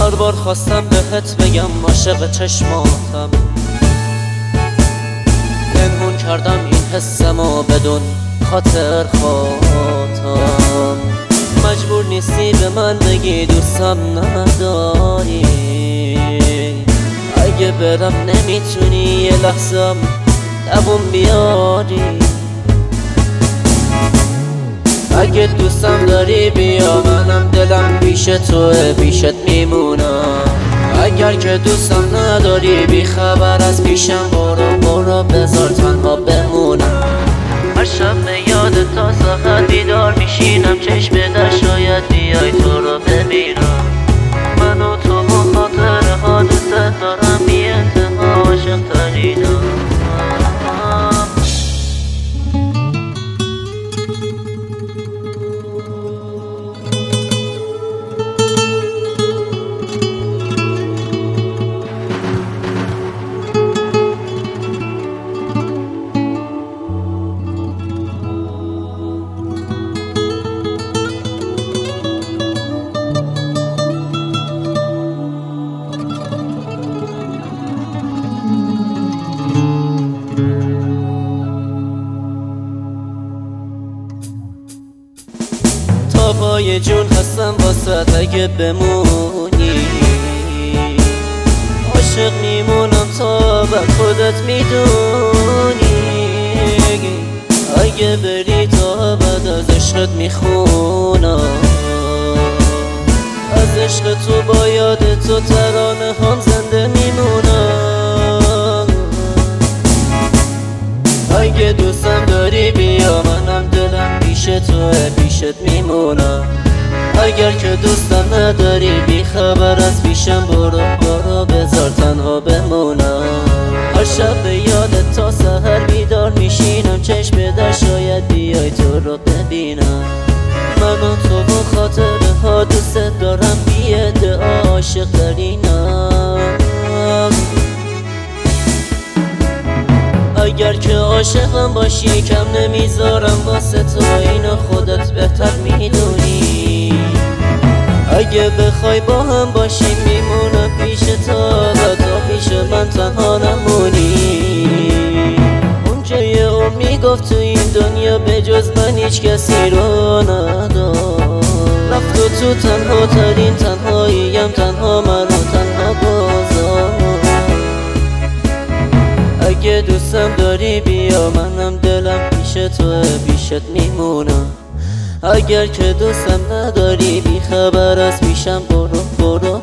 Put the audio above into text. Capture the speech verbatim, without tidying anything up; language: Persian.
هزار بار خواستم بهت بگم عاشق چشماتم، پنهون کردم این حسمو بدون خاطر خاطم. مجبور نیستی به من بگی دوستم نداری، اگه برم نمیتونی یه لحظم دووم بیاری. اگه دوستم داری بیا، منم دلم پیش توه، پیشت میمونم. اگر که دوستم نداری بی خبر از پیشم برو برو، بذار تنها بمونم. هر شب به یاد تا ساعت بیدار میشینم، چشم در شاید بیای تو رو ببینم. من و تو و خاطره ها دوست دارم، بی انتها عاشق ترینم. پای جون هستم واسه اگه بمونی، عاشق میمونم تا به خودت میدونی. اگه بری تا بعد از عشقت میخونم، از عشق تو با یاد تو ترانه هم زنده میمونم. اگه دوستم داری بیا، منم دلم پیش توه، پیشت میمونم. اگر که دوستم نداری بی خبر از پیشم برو برو، بذار تنها بمونم. هر شب به یادت تا سحر بیدار میشینم، چشم در شاید بیای تو رو ببینم. من و تو و خاطره ها دوست دارم، بی ادعا عاشق ترینم. اگر که عاشقم باشی کم نمیذارم واسه تو، اینو خودت بهتر میدونی. اگه بخوای با هم باشیم میمونم پیش تا، و تا پیش من تنها نمونی. اونجای اون میگفت تو این دنیا به جز من هیچ کسی رو ندار. رفت و تو تنها ترین تنهاییم، تنها منو تنها گذار. اگه دوستم داری بیا، منم دلم پیش توه، پیشت میمونم. اگر که دوستم نداری بی خبر از پیشم برو برو،